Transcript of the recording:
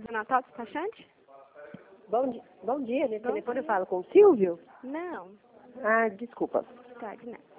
Natal despachante? Bom dia, nesse Bom telefone eu dia. falo com o Silvio? Não. Ah, desculpa. Tá, de nada.